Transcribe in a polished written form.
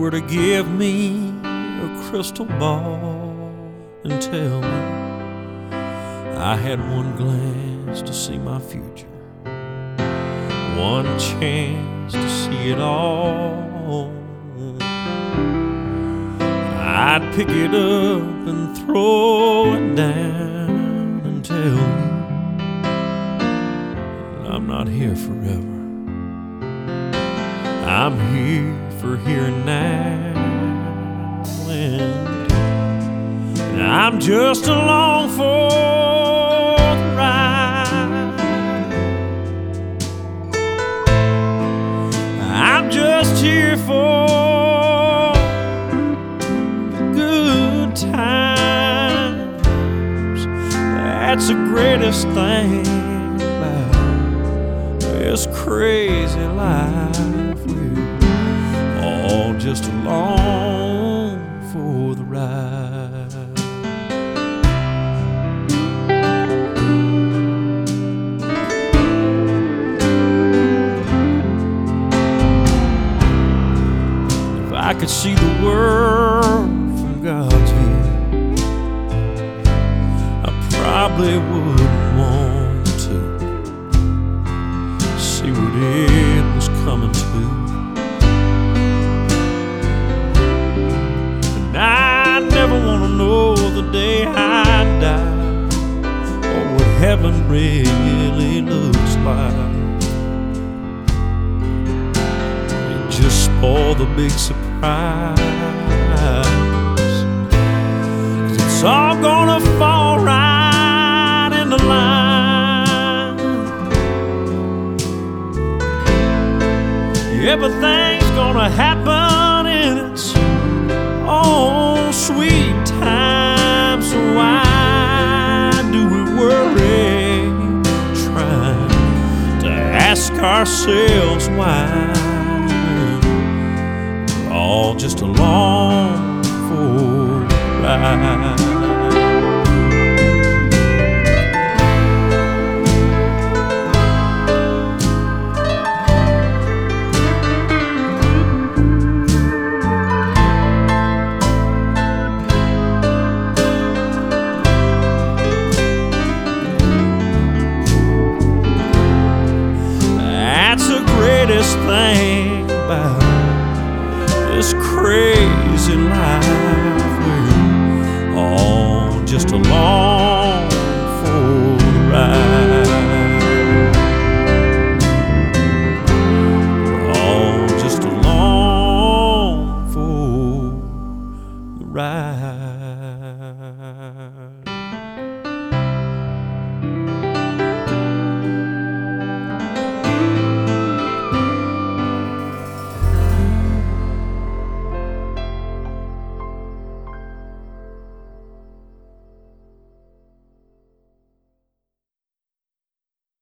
were to give me a crystal ball and tell me I had one glance to see my future, one chance to see it all, I'd pick it up and throw it down and tell you I'm not here forever. I'm here for here and now, and I'm just along for the ride. I'm just here for the good times. That's the greatest thing about this crazy life. We're all just along for the ride. If I could see the world from God's view, I probably wouldn't want to see what it was coming to. And I never want to know the day I die, or what heaven really looks like. It just spoiled the big surprise. It's all gonna fall right in the line. Everything's gonna happen in its own sweet time. So why do we worry, trying to ask ourselves why? We're all just along for the ride. Greatest thing about this crazy life, we're all just along